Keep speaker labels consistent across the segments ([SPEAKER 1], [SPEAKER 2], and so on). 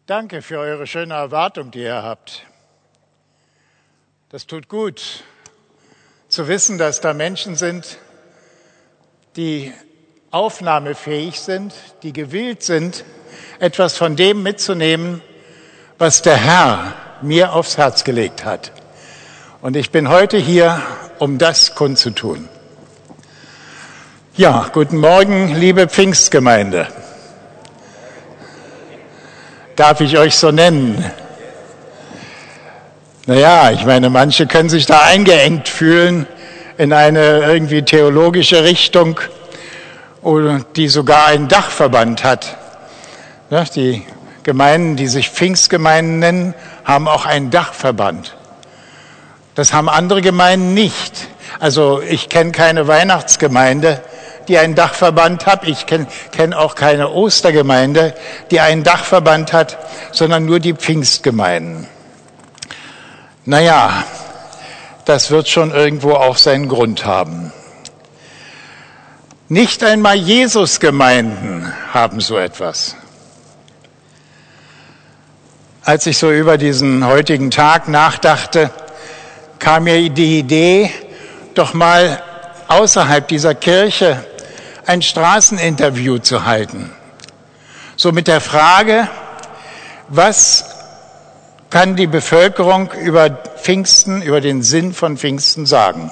[SPEAKER 1] Danke für eure schöne Erwartung, die ihr habt. Das tut gut, zu wissen, dass da Menschen sind, die aufnahmefähig sind, die gewillt sind, etwas von dem mitzunehmen, was der Herr mir aufs Herz gelegt hat. Und ich bin heute hier, um das kundzutun. Ja, guten Morgen, liebe Pfingstgemeinde. Darf ich euch so nennen? Naja, ich meine, manche können sich da eingeengt fühlen in eine irgendwie theologische Richtung, die sogar einen Dachverband hat. Die Gemeinden, die sich Pfingstgemeinden nennen, haben auch einen Dachverband. Das haben andere Gemeinden nicht. Also ich kenne keine Weihnachtsgemeinde, die einen Dachverband hat. Ich kenne auch keine Ostergemeinde, die einen Dachverband hat, sondern nur die Pfingstgemeinden. Naja, das wird schon irgendwo auch seinen Grund haben. Nicht einmal Jesusgemeinden haben so etwas. Als ich so über diesen heutigen Tag nachdachte, kam mir die Idee, doch mal außerhalb dieser Kirche ein Straßeninterview zu halten. So mit der Frage, was kann die Bevölkerung über Pfingsten, über den Sinn von Pfingsten sagen?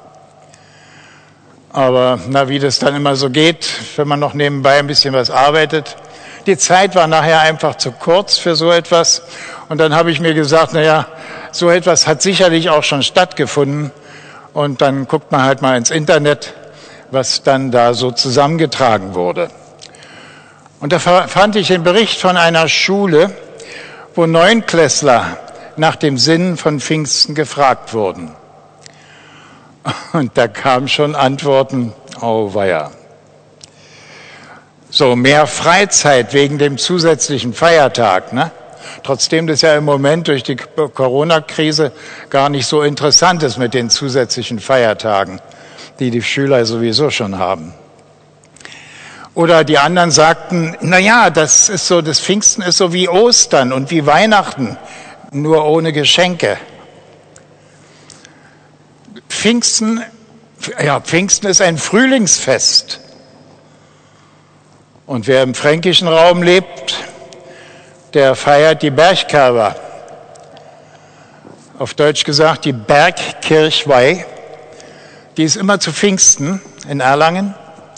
[SPEAKER 1] Aber wie das dann immer so geht, wenn man noch nebenbei ein bisschen was arbeitet. Die Zeit war nachher einfach zu kurz für so etwas. Und dann habe ich mir gesagt, so etwas hat sicherlich auch schon stattgefunden. Und dann guckt man halt mal ins Internet, was dann da so zusammengetragen wurde. Und da fand ich den Bericht von einer Schule, wo Neunklässler nach dem Sinn von Pfingsten gefragt wurden. Und da kamen schon Antworten, auweia. So, mehr Freizeit wegen dem zusätzlichen Feiertag, ne? Trotzdem das ja im Moment durch die Corona-Krise gar nicht so interessant ist mit den zusätzlichen Feiertagen, die die Schüler sowieso schon haben. Oder die anderen sagten, das ist so, das Pfingsten ist so wie Ostern und wie Weihnachten, nur ohne Geschenke. Pfingsten ist ein Frühlingsfest. Und wer im fränkischen Raum lebt, der feiert die Bergkerwa. Auf Deutsch gesagt die Bergkirchweih. Die ist immer zu Pfingsten in Erlangen.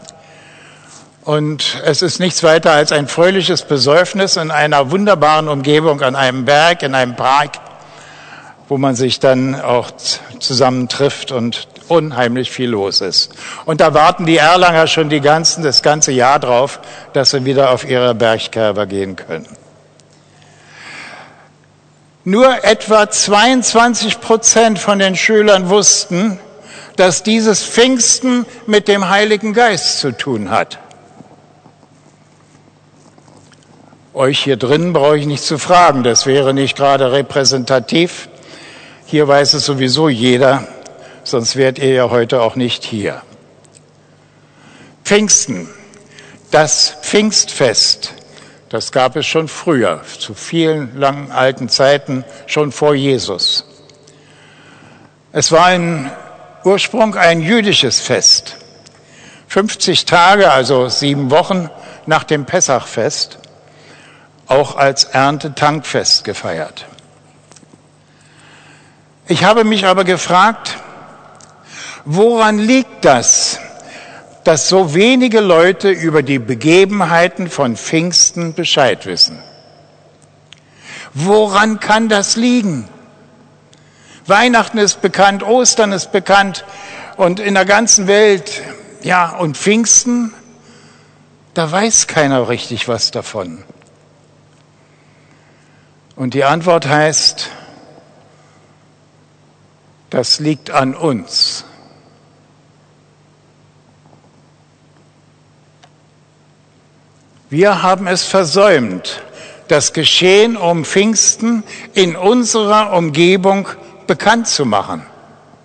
[SPEAKER 1] Und es ist nichts weiter als ein fröhliches Besäufnis in einer wunderbaren Umgebung an einem Berg, in einem Park, wo man sich dann auch zusammentrifft und unheimlich viel los ist. Und da warten die Erlanger schon das ganze Jahr drauf, dass sie wieder auf ihre Bergkerwa gehen können. Nur etwa 22% von den Schülern wussten, dass dieses Pfingsten mit dem Heiligen Geist zu tun hat. Euch hier drinnen brauche ich nicht zu fragen, das wäre nicht gerade repräsentativ. Hier weiß es sowieso jeder, sonst wärt ihr ja heute auch nicht hier. Pfingsten, das Pfingstfest, das gab es schon früher, zu vielen langen alten Zeiten, schon vor Jesus. Es war im Ursprung ein jüdisches Fest. 50 Tage, also 7 Wochen nach dem Pessachfest, auch als Erntedankfest gefeiert. Ich habe mich aber gefragt, woran liegt das, dass so wenige Leute über die Begebenheiten von Pfingsten Bescheid wissen? Woran kann das liegen? Weihnachten ist bekannt, Ostern ist bekannt und in der ganzen Welt, und Pfingsten, da weiß keiner richtig was davon. Und die Antwort heißt, das liegt an uns. Wir haben es versäumt, das Geschehen um Pfingsten in unserer Umgebung bekannt zu machen.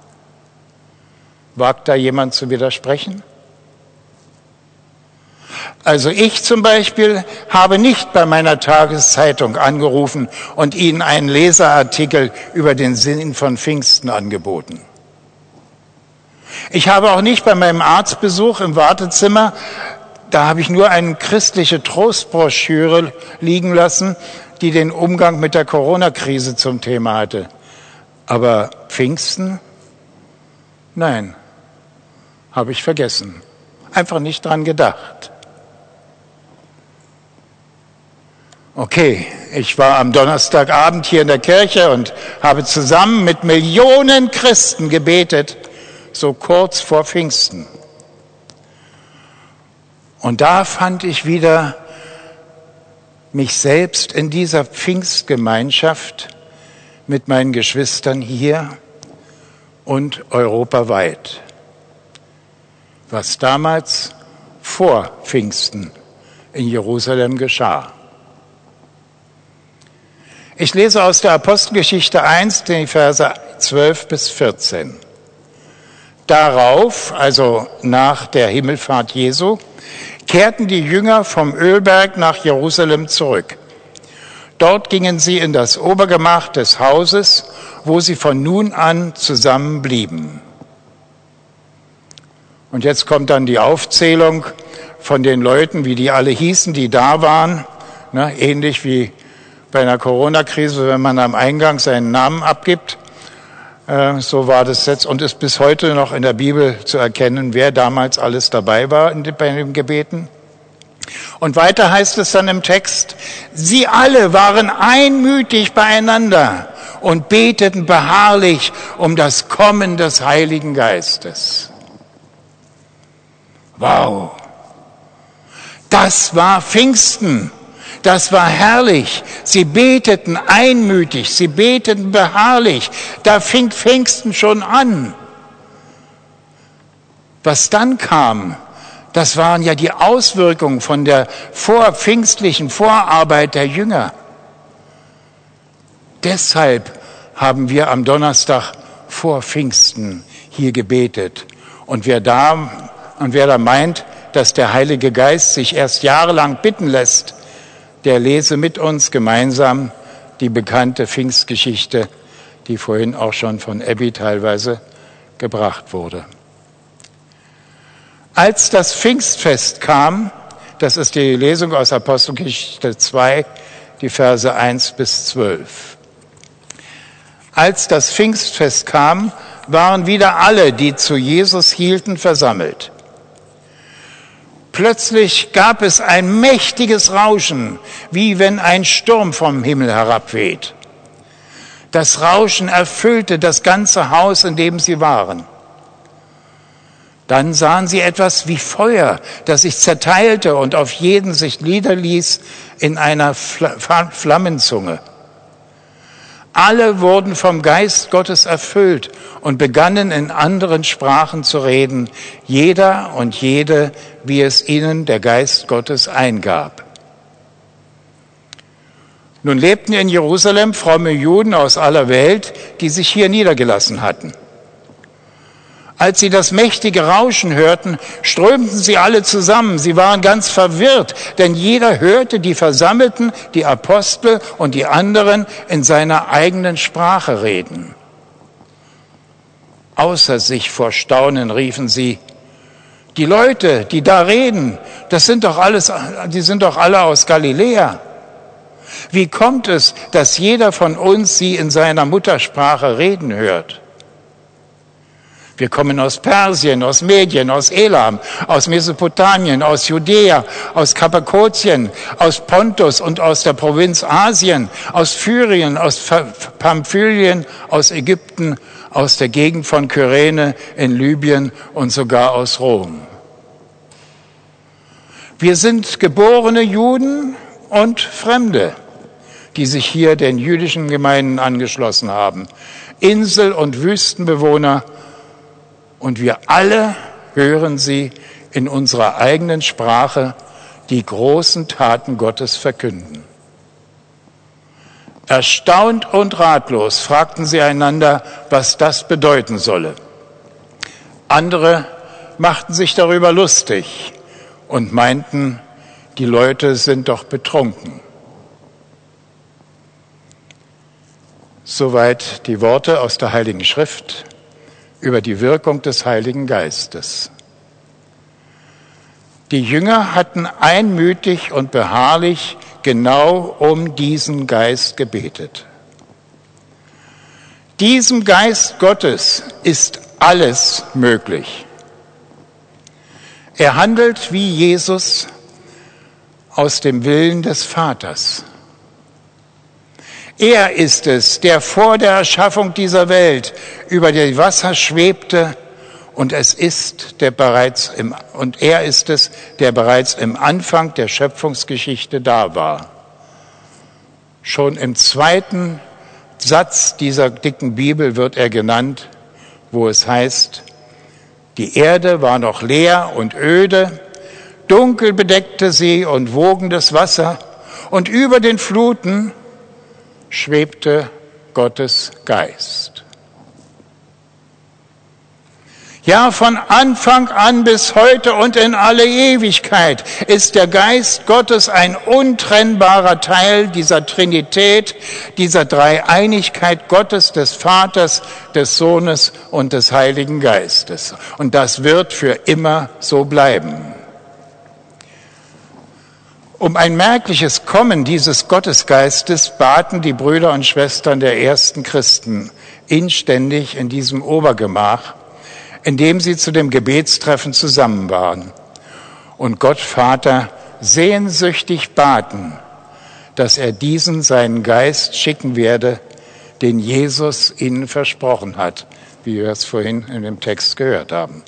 [SPEAKER 1] Wagt da jemand zu widersprechen? Also ich zum Beispiel habe nicht bei meiner Tageszeitung angerufen und ihnen einen Leserartikel über den Sinn von Pfingsten angeboten. Ich habe auch nicht bei meinem Arztbesuch im Wartezimmer, da habe ich nur eine christliche Trostbroschüre liegen lassen, die den Umgang mit der Corona-Krise zum Thema hatte. Aber Pfingsten? Nein, habe ich vergessen. Einfach nicht dran gedacht. Okay, ich war am Donnerstagabend hier in der Kirche und habe zusammen mit Millionen Christen gebetet, so kurz vor Pfingsten. Und da fand ich wieder mich selbst in dieser Pfingstgemeinschaft mit meinen Geschwistern hier und europaweit, was damals vor Pfingsten in Jerusalem geschah. Ich lese aus der Apostelgeschichte 1, die Verse 12 bis 14. Darauf, also nach der Himmelfahrt Jesu, kehrten die Jünger vom Ölberg nach Jerusalem zurück. Dort gingen sie in das Obergemach des Hauses, wo sie von nun an zusammen blieben. Und jetzt kommt dann die Aufzählung von den Leuten, wie die alle hießen, die da waren, ähnlich wie bei einer Corona-Krise, wenn man am Eingang seinen Namen abgibt. So war das jetzt und ist bis heute noch in der Bibel zu erkennen, wer damals alles dabei war bei den Gebeten. Und weiter heißt es dann im Text, sie alle waren einmütig beieinander und beteten beharrlich um das Kommen des Heiligen Geistes. Wow! Das war Pfingsten. Das war herrlich. Sie beteten einmütig, sie beteten beharrlich. Da fing Pfingsten schon an. Was dann kam, das waren ja die Auswirkungen von der vorpfingstlichen Vorarbeit der Jünger. Deshalb haben wir am Donnerstag vor Pfingsten hier gebetet. Und wer da meint, dass der Heilige Geist sich erst jahrelang bitten lässt, der lese mit uns gemeinsam die bekannte Pfingstgeschichte, die vorhin auch schon von Abby teilweise gebracht wurde. Als das Pfingstfest kam, das ist die Lesung aus Apostelgeschichte 2, die Verse 1 bis 12. Als das Pfingstfest kam, waren wieder alle, die zu Jesus hielten, versammelt. Plötzlich gab es ein mächtiges Rauschen, wie wenn ein Sturm vom Himmel herabweht. Das Rauschen erfüllte das ganze Haus, in dem sie waren. Dann sahen sie etwas wie Feuer, das sich zerteilte und auf jeden sich niederließ in einer Flammenzunge. Alle wurden vom Geist Gottes erfüllt und begannen in anderen Sprachen zu reden, jeder und jede, wie es ihnen der Geist Gottes eingab. Nun lebten in Jerusalem fromme Juden aus aller Welt, die sich hier niedergelassen hatten. Als sie das mächtige Rauschen hörten, strömten sie alle zusammen. Sie waren ganz verwirrt, denn jeder hörte die Versammelten, die Apostel und die anderen in seiner eigenen Sprache reden. Außer sich vor Staunen riefen sie, die Leute, die da reden, die sind doch alle aus Galiläa. Wie kommt es, dass jeder von uns sie in seiner Muttersprache reden hört? Wir kommen aus Persien, aus Medien, aus Elam, aus Mesopotamien, aus Judäa, aus Kappadokien, aus Pontus und aus der Provinz Asien, aus Syrien, aus Pamphylien, aus Ägypten, aus der Gegend von Kyrene in Libyen und sogar aus Rom. Wir sind geborene Juden und Fremde, die sich hier den jüdischen Gemeinden angeschlossen haben, Insel- und Wüstenbewohner, und wir alle hören sie in unserer eigenen Sprache die großen Taten Gottes verkünden. Erstaunt und ratlos fragten sie einander, was das bedeuten solle. Andere machten sich darüber lustig und meinten, die Leute sind doch betrunken. Soweit die Worte aus der Heiligen Schrift über die Wirkung des Heiligen Geistes. Die Jünger hatten einmütig und beharrlich genau um diesen Geist gebetet. Diesem Geist Gottes ist alles möglich. Er handelt wie Jesus aus dem Willen des Vaters. Er ist es, der vor der Erschaffung dieser Welt über die Wasser schwebte, und er ist es, der bereits im Anfang der Schöpfungsgeschichte da war. Schon im zweiten Satz dieser dicken Bibel wird er genannt, wo es heißt: Die Erde war noch leer und öde, dunkel bedeckte sie und wogendes Wasser, und über den Fluten schwebte Gottes Geist. Ja, von Anfang an bis heute und in alle Ewigkeit ist der Geist Gottes ein untrennbarer Teil dieser Trinität, dieser Dreieinigkeit Gottes, des Vaters, des Sohnes und des Heiligen Geistes. Und das wird für immer so bleiben. Um ein merkliches Kommen dieses Gottesgeistes baten die Brüder und Schwestern der ersten Christen inständig in diesem Obergemach, in dem sie zu dem Gebetstreffen zusammen waren und Gott Vater sehnsüchtig baten, dass er diesen seinen Geist schicken werde, den Jesus ihnen versprochen hat, wie wir es vorhin in dem Text gehört haben.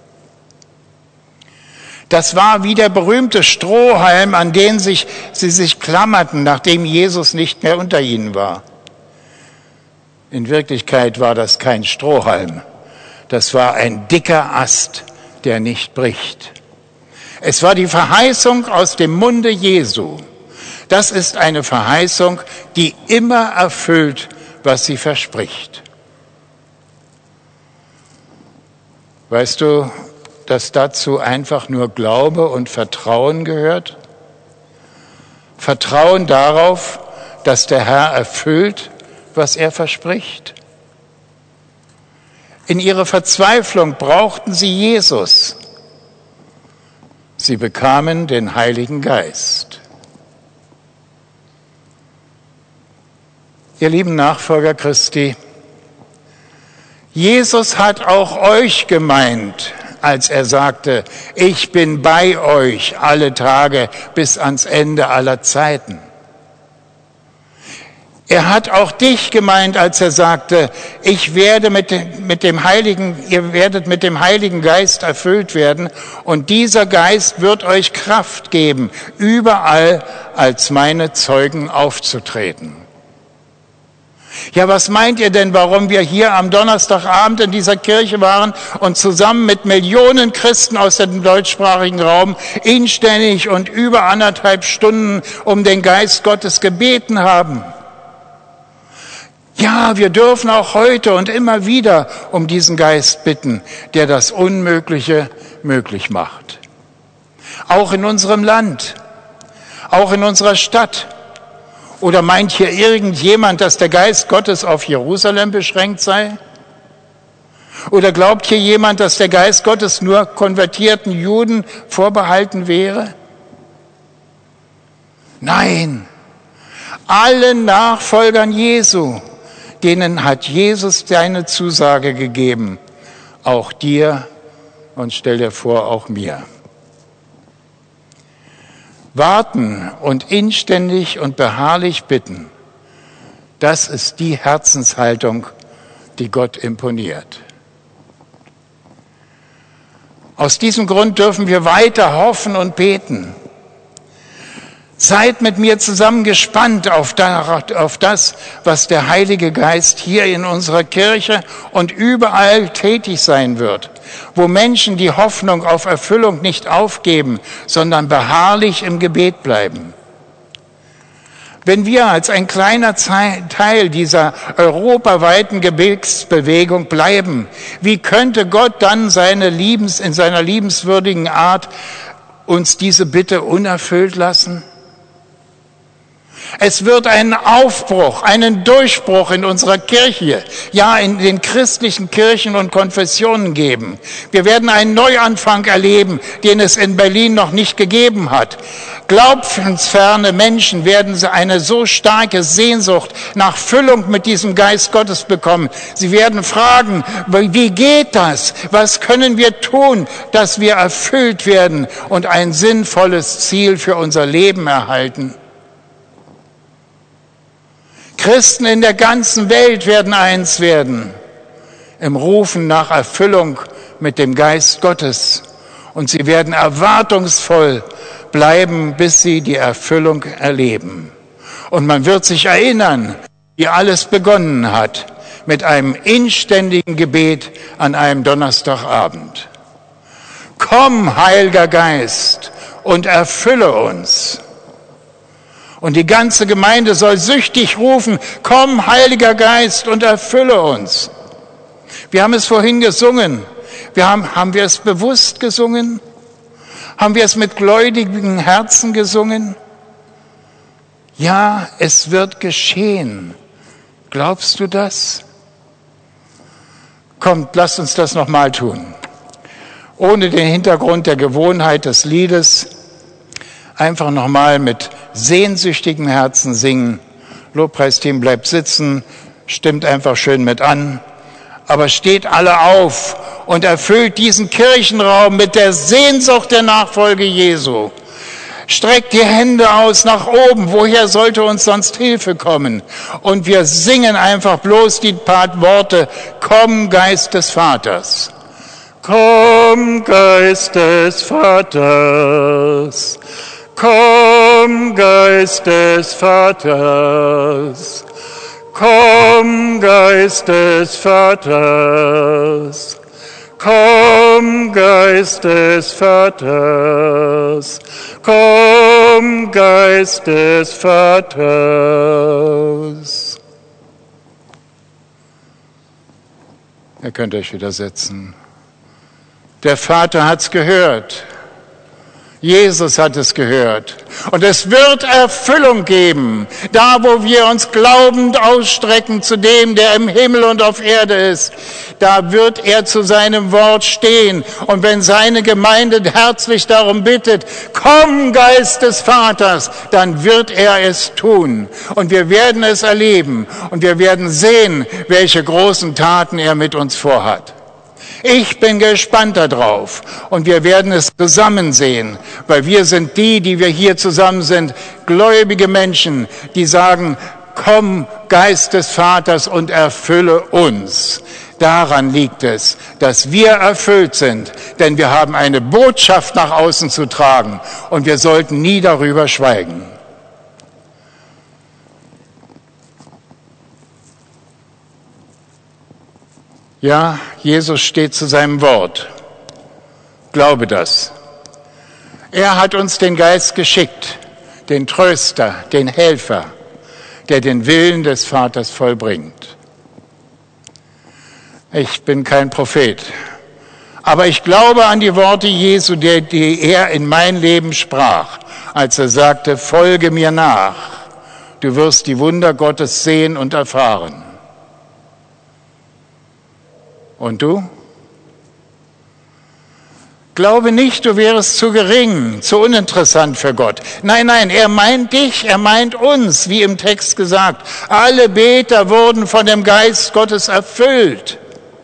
[SPEAKER 1] Das war wie der berühmte Strohhalm, an den sie sich klammerten, nachdem Jesus nicht mehr unter ihnen war. In Wirklichkeit war das kein Strohhalm. Das war ein dicker Ast, der nicht bricht. Es war die Verheißung aus dem Munde Jesu. Das ist eine Verheißung, die immer erfüllt, was sie verspricht. Weißt du, dass dazu einfach nur Glaube und Vertrauen gehört? Vertrauen darauf, dass der Herr erfüllt, was er verspricht? In ihrer Verzweiflung brauchten sie Jesus. Sie bekamen den Heiligen Geist. Ihr lieben Nachfolger Christi, Jesus hat auch euch gemeint, als er sagte: Ich bin bei euch alle Tage bis ans Ende aller Zeiten. Er hat auch dich gemeint, als er sagte: ihr werdet mit dem Heiligen Geist erfüllt werden, und dieser Geist wird euch Kraft geben, überall als meine Zeugen aufzutreten. Ja, was meint ihr denn, warum wir hier am Donnerstagabend in dieser Kirche waren und zusammen mit Millionen Christen aus dem deutschsprachigen Raum inständig und über 1,5 Stunden um den Geist Gottes gebeten haben? Ja, wir dürfen auch heute und immer wieder um diesen Geist bitten, der das Unmögliche möglich macht. Auch in unserem Land, auch in unserer Stadt. Oder meint hier irgendjemand, dass der Geist Gottes auf Jerusalem beschränkt sei? Oder glaubt hier jemand, dass der Geist Gottes nur konvertierten Juden vorbehalten wäre? Nein, allen Nachfolgern Jesu, denen hat Jesus seine Zusage gegeben, auch dir und stell dir vor, auch mir. Warten und inständig und beharrlich bitten, das ist die Herzenshaltung, die Gott imponiert. Aus diesem Grund dürfen wir weiter hoffen und beten. Seid mit mir zusammen gespannt auf das, was der Heilige Geist hier in unserer Kirche und überall tätig sein wird, wo Menschen die Hoffnung auf Erfüllung nicht aufgeben, sondern beharrlich im Gebet bleiben. Wenn wir als ein kleiner Teil dieser europaweiten Gebetsbewegung bleiben, wie könnte Gott dann in seiner liebenswürdigen Art uns diese Bitte unerfüllt lassen? Es wird einen Aufbruch, einen Durchbruch in unserer Kirche, ja in den christlichen Kirchen und Konfessionen geben. Wir werden einen Neuanfang erleben, den es in Berlin noch nicht gegeben hat. Glaubensferne Menschen werden eine so starke Sehnsucht nach Füllung mit diesem Geist Gottes bekommen. Sie werden fragen, wie geht das? Was können wir tun, dass wir erfüllt werden und ein sinnvolles Ziel für unser Leben erhalten? Christen in der ganzen Welt werden eins werden, im Rufen nach Erfüllung mit dem Geist Gottes. Und sie werden erwartungsvoll bleiben, bis sie die Erfüllung erleben. Und man wird sich erinnern, wie alles begonnen hat, mit einem inständigen Gebet an einem Donnerstagabend. Komm, Heiliger Geist, und erfülle uns. Und die ganze Gemeinde soll süchtig rufen, komm, Heiliger Geist, und erfülle uns. Wir haben es vorhin gesungen. Haben wir es bewusst gesungen? Haben wir es mit gläubigen Herzen gesungen? Ja, es wird geschehen. Glaubst du das? Kommt, lasst uns das nochmal tun. Ohne den Hintergrund der Gewohnheit des Liedes, einfach nochmal mit sehnsüchtigem Herzen singen. Lobpreisteam bleibt sitzen, stimmt einfach schön mit an. Aber steht alle auf und erfüllt diesen Kirchenraum mit der Sehnsucht der Nachfolge Jesu. Streckt die Hände aus nach oben. Woher sollte uns sonst Hilfe kommen? Und wir singen einfach bloß die paar Worte. Komm, Geist des Vaters. Komm, Geist des Vaters. Komm, Geist des Vaters. Komm, Geist des Vaters. Komm, Geist des Vaters. Komm, Geist des Vaters. Ihr könnt euch wieder setzen. Der Vater hat's gehört. Jesus hat es gehört. Und es wird Erfüllung geben, da wo wir uns glaubend ausstrecken zu dem, der im Himmel und auf Erde ist. Da wird er zu seinem Wort stehen. Und wenn seine Gemeinde herzlich darum bittet, komm, Geist des Vaters, dann wird er es tun. Und wir werden es erleben. Und wir werden sehen, welche großen Taten er mit uns vorhat. Ich bin gespannt darauf und wir werden es zusammen sehen, weil wir sind die wir hier zusammen sind, gläubige Menschen, die sagen, komm, Geist des Vaters und erfülle uns. Daran liegt es, dass wir erfüllt sind, denn wir haben eine Botschaft nach außen zu tragen und wir sollten nie darüber schweigen. Ja, Jesus steht zu seinem Wort. Glaube das. Er hat uns den Geist geschickt, den Tröster, den Helfer, der den Willen des Vaters vollbringt. Ich bin kein Prophet, aber ich glaube an die Worte Jesu, die er in mein Leben sprach, als er sagte, folge mir nach, du wirst die Wunder Gottes sehen und erfahren. Und du? Glaube nicht, du wärest zu gering, zu uninteressant für Gott. Nein, er meint dich, er meint uns, wie im Text gesagt. Alle Beter wurden von dem Geist Gottes erfüllt.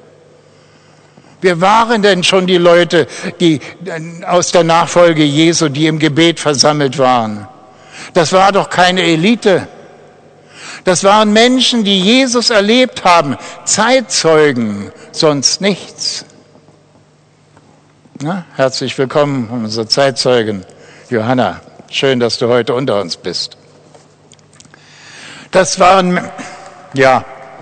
[SPEAKER 1] Wer waren denn schon die Leute, die aus der Nachfolge Jesu, die im Gebet versammelt waren? Das war doch keine Elite. Das waren Menschen, die Jesus erlebt haben, Zeitzeugen, sonst nichts. Na, herzlich willkommen, unsere Zeitzeugin Johanna. Schön, dass du heute unter uns bist. Das waren, ja.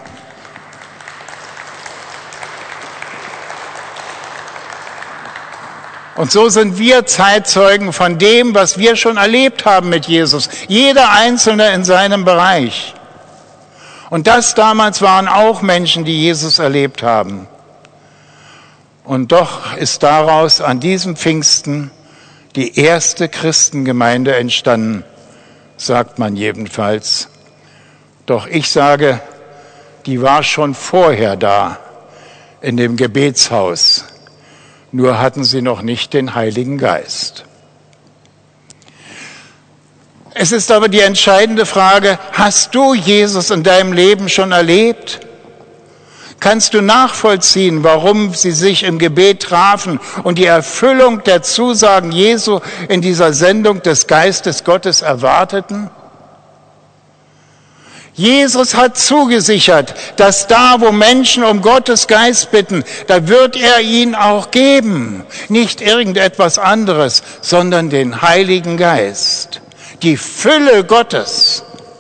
[SPEAKER 1] Und so sind wir Zeitzeugen von dem, was wir schon erlebt haben mit Jesus. Jeder Einzelne in seinem Bereich. Und das damals waren auch Menschen, die Jesus erlebt haben. Und doch ist daraus an diesem Pfingsten die erste Christengemeinde entstanden, sagt man jedenfalls. Doch ich sage, die war schon vorher da, in dem Gebetshaus. Nur hatten sie noch nicht den Heiligen Geist. Es ist aber die entscheidende Frage, hast du Jesus in deinem Leben schon erlebt? Kannst du nachvollziehen, warum sie sich im Gebet trafen und die Erfüllung der Zusagen Jesu in dieser Sendung des Geistes Gottes erwarteten? Jesus hat zugesichert, dass da, wo Menschen um Gottes Geist bitten, da wird er ihn auch geben. Nicht irgendetwas anderes, sondern den Heiligen Geist. Die Fülle Gottes.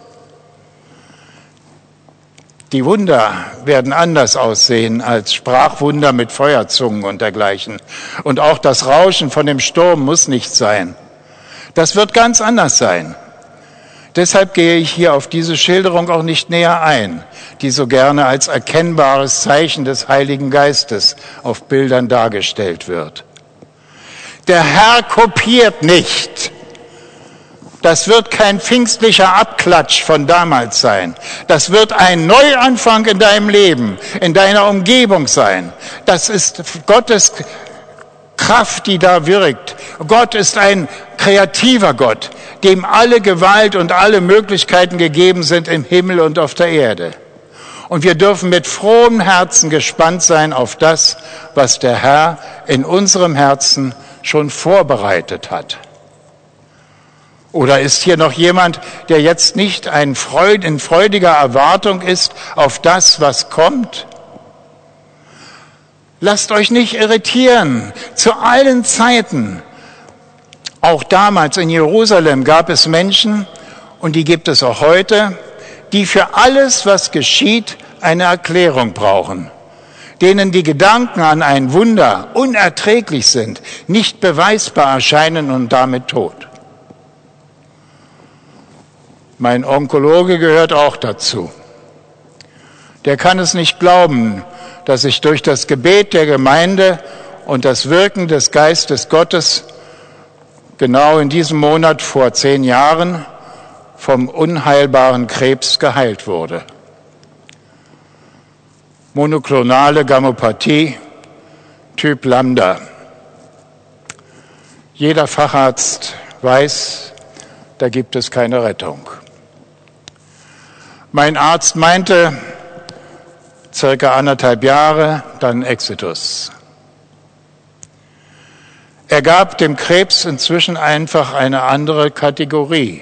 [SPEAKER 1] Die Wunder werden anders aussehen als Sprachwunder mit Feuerzungen und dergleichen. Und auch das Rauschen von dem Sturm muss nicht sein. Das wird ganz anders sein. Deshalb gehe ich hier auf diese Schilderung auch nicht näher ein, die so gerne als erkennbares Zeichen des Heiligen Geistes auf Bildern dargestellt wird. Der Herr kopiert nicht. Das wird kein pfingstlicher Abklatsch von damals sein. Das wird ein Neuanfang in deinem Leben, in deiner Umgebung sein. Das ist Gottes Kraft, die da wirkt. Gott ist ein kreativer Gott, dem alle Gewalt und alle Möglichkeiten gegeben sind im Himmel und auf der Erde. Und wir dürfen mit frohem Herzen gespannt sein auf das, was der Herr in unserem Herzen schon vorbereitet hat. Oder ist hier noch jemand, der jetzt nicht in freudiger Erwartung ist auf das, was kommt? Lasst euch nicht irritieren. Zu allen Zeiten, auch damals in Jerusalem, gab es Menschen, und die gibt es auch heute, die für alles, was geschieht, eine Erklärung brauchen, denen die Gedanken an ein Wunder unerträglich sind, nicht beweisbar erscheinen und damit tot. Mein Onkologe gehört auch dazu. Der kann es nicht glauben, dass ich durch das Gebet der Gemeinde und das Wirken des Geistes Gottes genau in diesem Monat vor 10 Jahren vom unheilbaren Krebs geheilt wurde. Monoklonale Gammopathie, Typ Lambda. Jeder Facharzt weiß, da gibt es keine Rettung. Mein Arzt meinte, circa 1,5 Jahre, dann Exitus. Er gab dem Krebs inzwischen einfach eine andere Kategorie.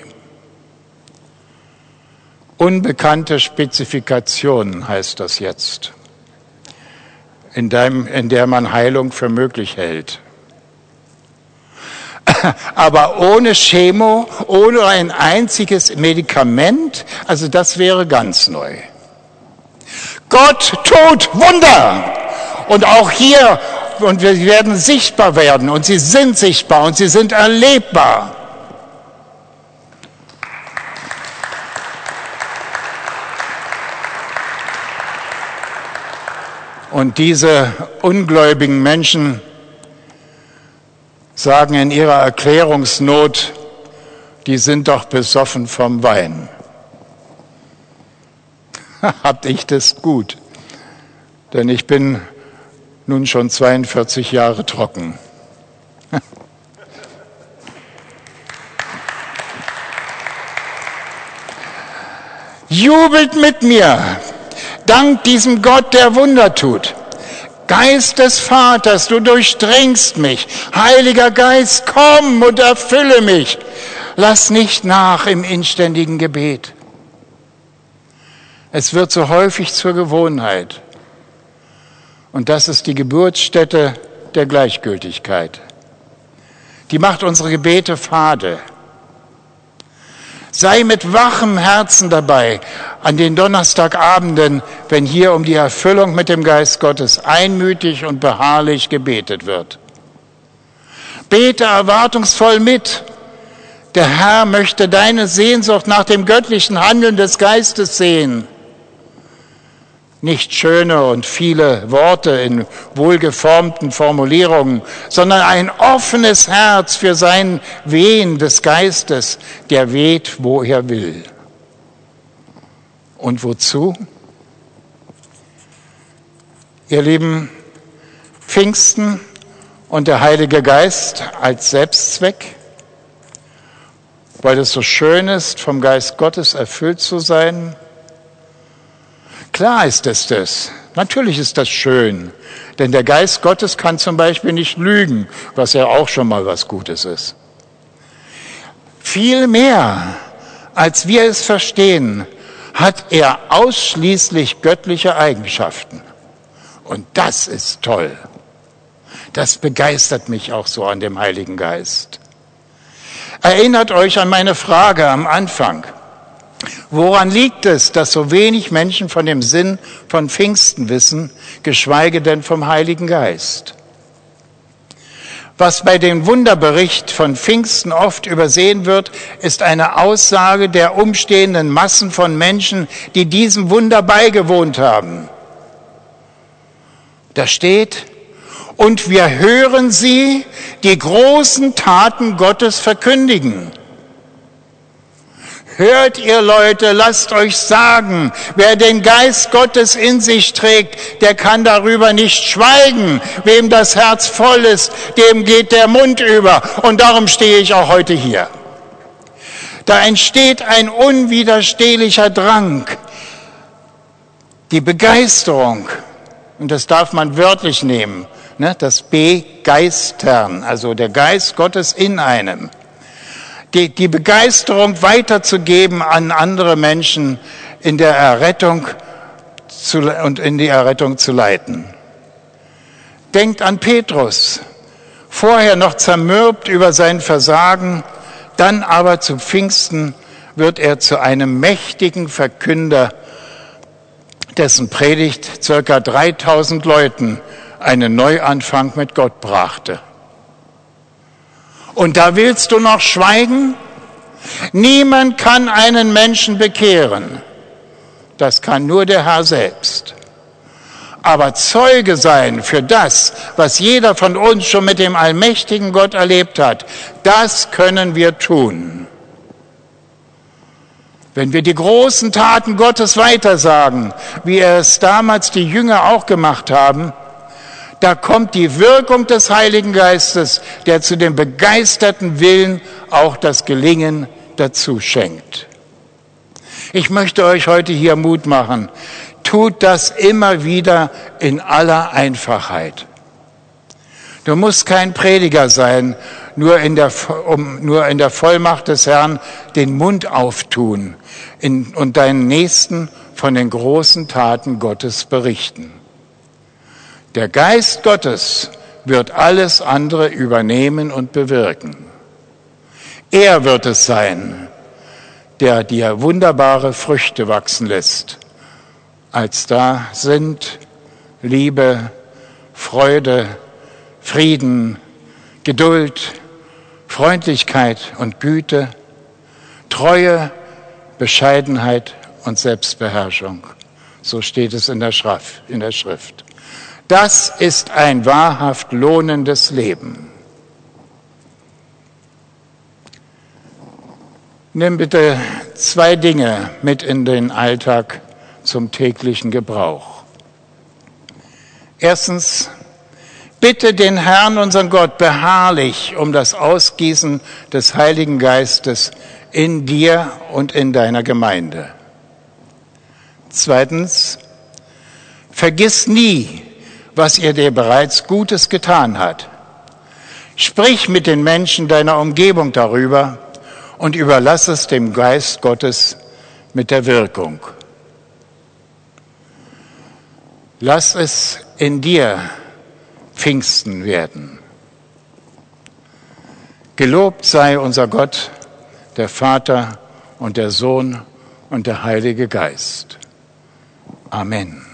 [SPEAKER 1] Unbekannte Spezifikationen heißt das jetzt, in der man Heilung für möglich hält. Aber ohne Chemo, ohne ein einziges Medikament, also das wäre ganz neu. Gott tut Wunder. Und auch hier, und wir werden sichtbar werden, und sie sind sichtbar, und sie sind erlebbar. Und diese ungläubigen Menschen sagen in ihrer Erklärungsnot, die sind doch besoffen vom Wein. Habt ich das gut, denn ich bin nun schon 42 Jahre trocken. Jubelt mit mir, dank diesem Gott, der Wunder tut. Geist des Vaters, du durchdringst mich. Heiliger Geist, komm und erfülle mich. Lass nicht nach im inständigen Gebet. Es wird so häufig zur Gewohnheit. Und das ist die Geburtsstätte der Gleichgültigkeit. Die macht unsere Gebete fade. Sei mit wachem Herzen dabei an den Donnerstagabenden, wenn hier um die Erfüllung mit dem Geist Gottes einmütig und beharrlich gebetet wird. Bete erwartungsvoll mit. Der Herr möchte deine Sehnsucht nach dem göttlichen Handeln des Geistes sehen. Nicht schöne und viele Worte in wohlgeformten Formulierungen, sondern ein offenes Herz für sein Wehen des Geistes, der weht, wo er will. Und wozu? Ihr Lieben, Pfingsten und der Heilige Geist als Selbstzweck, weil es so schön ist, vom Geist Gottes erfüllt zu sein. Klar ist es das. Natürlich ist das schön. Denn der Geist Gottes kann zum Beispiel nicht lügen, was ja auch schon mal was Gutes ist. Viel mehr, als wir es verstehen, hat er ausschließlich göttliche Eigenschaften. Und das ist toll. Das begeistert mich auch so an dem Heiligen Geist. Erinnert euch an meine Frage am Anfang. Woran liegt es, dass so wenig Menschen von dem Sinn von Pfingsten wissen, geschweige denn vom Heiligen Geist? Was bei dem Wunderbericht von Pfingsten oft übersehen wird, ist eine Aussage der umstehenden Massen von Menschen, die diesem Wunder beigewohnt haben. Da steht: Und wir hören sie, die großen Taten Gottes verkündigen. Hört ihr Leute, lasst euch sagen, wer den Geist Gottes in sich trägt, der kann darüber nicht schweigen. Wem das Herz voll ist, dem geht der Mund über. Und darum stehe ich auch heute hier. Da entsteht ein unwiderstehlicher Drang, die Begeisterung, und das darf man wörtlich nehmen, das Begeistern, also der Geist Gottes in einem. Die Begeisterung weiterzugeben an andere Menschen in der Errettung und in die Errettung zu leiten. Denkt an Petrus, vorher noch zermürbt über sein Versagen, dann aber zu Pfingsten wird er zu einem mächtigen Verkünder, dessen Predigt ca. 3000 Leuten einen Neuanfang mit Gott brachte. Und da willst du noch schweigen? Niemand kann einen Menschen bekehren. Das kann nur der Herr selbst. Aber Zeuge sein für das, was jeder von uns schon mit dem allmächtigen Gott erlebt hat, das können wir tun. Wenn wir die großen Taten Gottes weitersagen, wie es damals die Jünger auch gemacht haben, da kommt die Wirkung des Heiligen Geistes, der zu dem begeisterten Willen auch das Gelingen dazu schenkt. Ich möchte euch heute hier Mut machen. Tut das immer wieder in aller Einfachheit. Du musst kein Prediger sein, nur in der Vollmacht des Herrn den Mund auftun und deinen Nächsten von den großen Taten Gottes berichten. Der Geist Gottes wird alles andere übernehmen und bewirken. Er wird es sein, der dir wunderbare Früchte wachsen lässt, als da sind Liebe, Freude, Frieden, Geduld, Freundlichkeit und Güte, Treue, Bescheidenheit und Selbstbeherrschung. So steht es in der Schrift. Das ist ein wahrhaft lohnendes Leben. Nimm bitte 2 Dinge mit in den Alltag zum täglichen Gebrauch. Erstens, bitte den Herrn, unseren Gott, beharrlich um das Ausgießen des Heiligen Geistes in dir und in deiner Gemeinde. Zweitens, vergiss nie, was er dir bereits Gutes getan hat. Sprich mit den Menschen deiner Umgebung darüber und überlass es dem Geist Gottes mit der Wirkung. Lass es in dir Pfingsten werden. Gelobt sei unser Gott, der Vater und der Sohn und der Heilige Geist. Amen.